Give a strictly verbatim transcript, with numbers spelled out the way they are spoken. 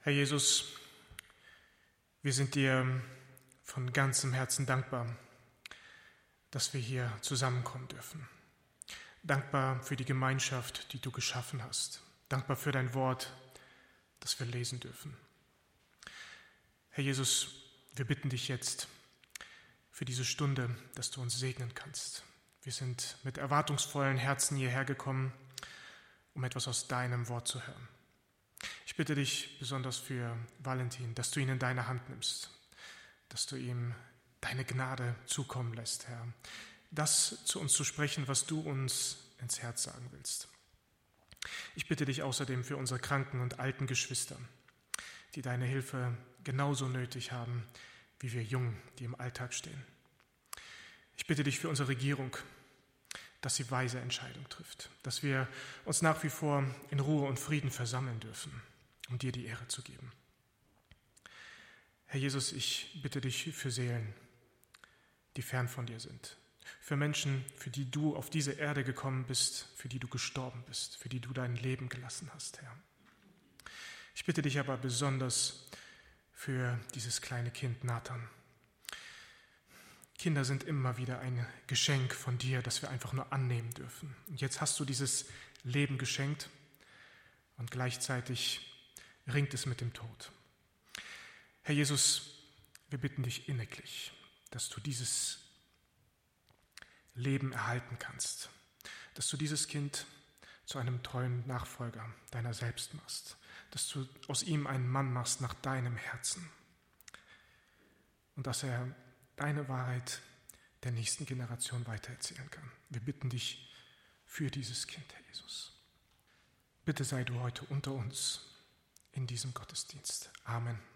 Herr Jesus, wir sind dir von ganzem Herzen dankbar, dass wir hier zusammenkommen dürfen. Dankbar für die Gemeinschaft, die du geschaffen hast. Dankbar für dein Wort, das wir lesen dürfen. Herr Jesus, wir bitten dich jetzt für diese Stunde, dass du uns segnen kannst. Wir sind mit erwartungsvollen Herzen hierher gekommen, um etwas aus deinem Wort zu hören. Ich bitte dich besonders für Valentin, dass du ihn in deine Hand nimmst, dass du ihm deine Gnade zukommen lässt, Herr. Das zu uns zu sprechen, was du uns ins Herz sagen willst. Ich bitte dich außerdem für unsere kranken und alten Geschwister, die deine Hilfe genauso nötig haben, wie wir Jungen, die im Alltag stehen. Ich bitte dich für unsere Regierung, dass sie weise Entscheidungen trifft, dass wir uns nach wie vor in Ruhe und Frieden versammeln dürfen, um dir die Ehre zu geben. Herr Jesus, ich bitte dich für Seelen, die fern von dir sind, für Menschen, für die du auf diese Erde gekommen bist, für die du gestorben bist, für die du dein Leben gelassen hast, Herr. Ich bitte dich aber besonders für dieses kleine Kind Nathan. Kinder sind immer wieder ein Geschenk von dir, das wir einfach nur annehmen dürfen. Und jetzt hast du dieses Leben geschenkt und gleichzeitig ringt es mit dem Tod. Herr Jesus, wir bitten dich inniglich, dass du dieses Leben erhalten kannst, dass du dieses Kind zu einem treuen Nachfolger deiner selbst machst, dass du aus ihm einen Mann machst nach deinem Herzen und dass er deine Wahrheit der nächsten Generation weitererzählen kann. Wir bitten dich für dieses Kind, Herr Jesus. Bitte sei du heute unter uns in diesem Gottesdienst. Amen.